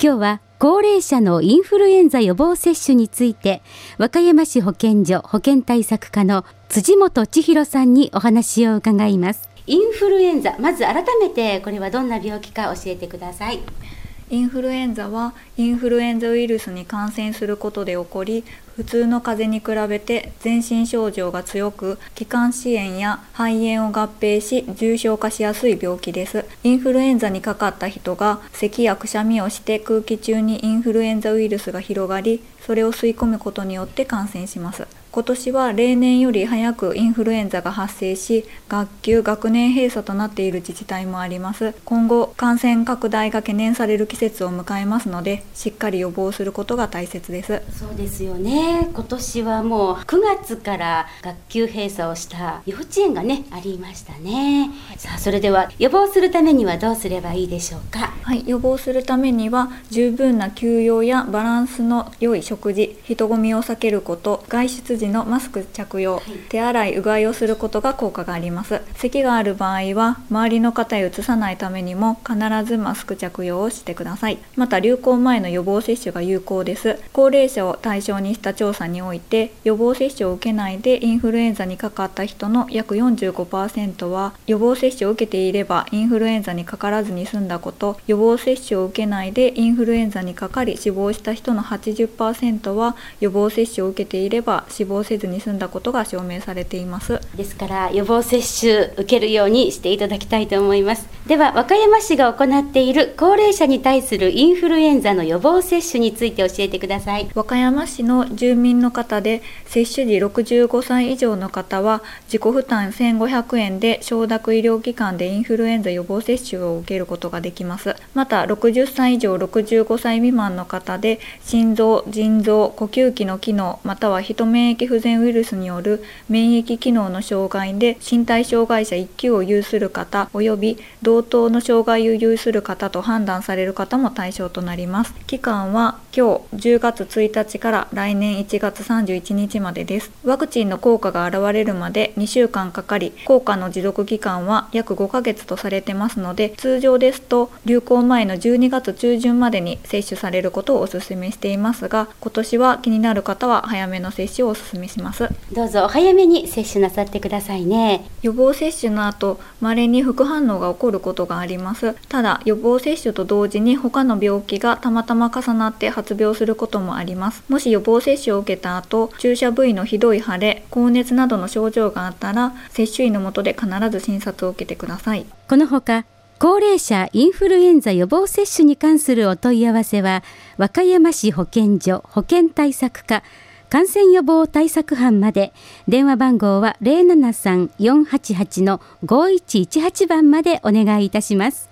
今日は高齢者のインフルエンザ予防接種について、和歌山市保健所保健対策課の辻本千尋さんにお話を伺います。インフルエンザ、まず改めてこれはどんな病気か教えてください。 インフルエンザはインフルエンザウイルスに感染することで起こり、普通の風邪に比べて全身症状が強く、気管支炎や肺炎を合併し重症化しやすい病気です。インフルエンザにかかった人が咳やくしゃみをして空気中にインフルエンザウイルスが広がり、それを吸い込むことによって感染します。今年は例年より早くインフルエンザが発生し、学級・学年閉鎖となっている自治体もあります。今後、感染拡大が懸念される季節を迎えますので、しっかり予防することが大切です。 そうですよね。今年はもう9月から学級閉鎖をした幼稚園がね、ありましたね。さあ、それでは予防するためにはどうすればいいでしょうか。 はい、予防するためには十分な休養やバランスの良い食事、人混みを避けること、外出時のマスク着用、手洗い・うがいをすることが効果があります。咳がある場合は周りの方へうつさないためにも必ずマスク着用をしてください。また流行前の予防接種が有効です。高齢者を対象にした調査において、予防接種を受けないでインフルエンザにかかった人の約 45% は予防接種を受けていればインフルエンザにかからずに済んだこと、予防接種を受けないでインフルエンザにかかり死亡した人の 80% は予防接種を受けていれば死亡せずに済んだことが証明されています。 ですから予防接種受けるようにしていただきたいと思います。では和歌山市が行っている高齢者に対するインフルエンザの予防接種について教えてください。 和歌山市の住民の方で接種時65歳以上の方は自己負担1500円で承諾医療機関でインフルエンザ予防接種を受けることができます。また60歳以上65歳未満の方で心臓・腎臓・呼吸器の機能または非免疫不全ウイルスによる免疫機能の障害で身体障害者1級を有する方および同等の障害を有する方と判断される方も対象となります。期間は今日10月1日から来年1月31日までです。ワクチンの効果が現れるまで2週間かかり、効果の持続期間は約5ヶ月とされてますので、通常ですと流行前の12月中旬までに接種されることをお勧めしていますが、今年は気になる方は早めの接種をお勧めします。 どうぞお早めに接種なさってくださいね。 予防接種の後、稀に副反応が起こることがあります。ただ予防接種と同時に他の病気がたまたま重なって発病することもあります。もし予防接種を受けた後、注射部位のひどい腫れ、高熱などの症状があったら、接種医の下で必ず診察を受けてください。 このほか高齢者インフルエンザ予防接種に関するお問い合わせは和歌山市保健所保健対策課感染予防対策班まで。電話番号は 073-488-5118 番までお願いいたします。